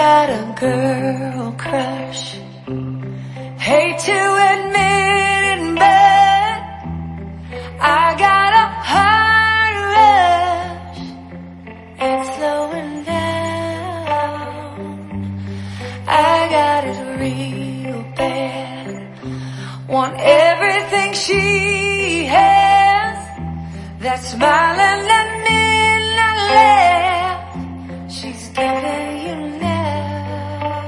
got a girl crush. Hate to admit it, but I got a heart rush. It's slowing down. I got it real bad. Want everything she has. That smiling that midnight laugh she's giving you now.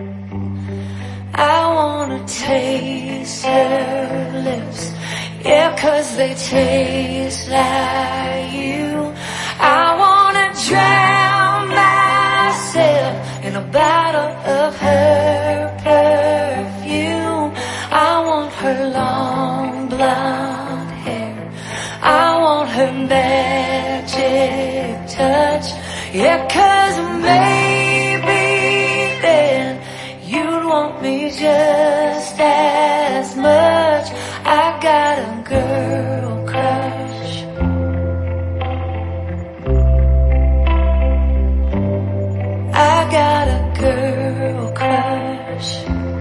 I wanna taste her lips, yeah, 'cause they taste like you. I wanna drown myself in a bottle of her perfume. I want her long blonde hair, I want her magic touch, yeah, 'cause maybe then you'd want me just as much. I got a girl crush. I got a girl crush.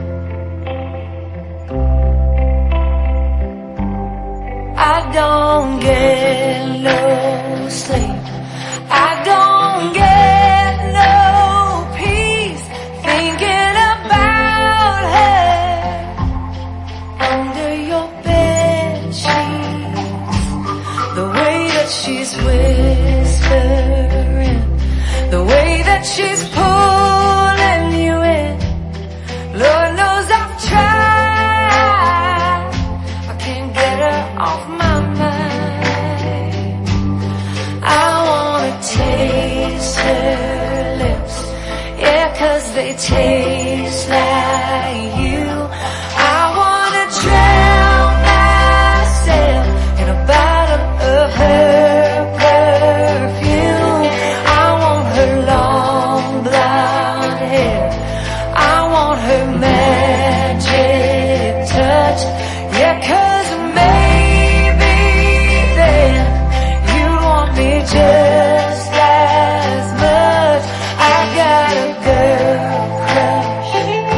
I don't get no sleep, I don't get no peace thinking about her under your bed sheets. The way that she's whispering, the way that she's pulling you in. Lord knows I've tried, I can't get her off my mind. I wanna taste her lips, yeah, 'cause they taste like you. I wanna drown myself in a bottle of her perfume. I want her long blonde hair, I want her magic touch, yeah, 'cause maybe then you want me just as much. I got a girl crush.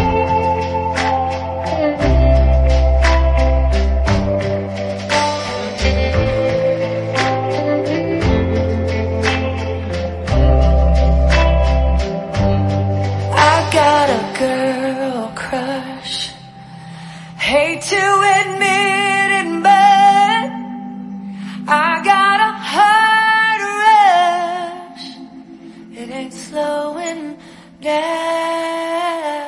I got a girl crush. Hate to admit it, but I got a heart rush. It ain't slowing down.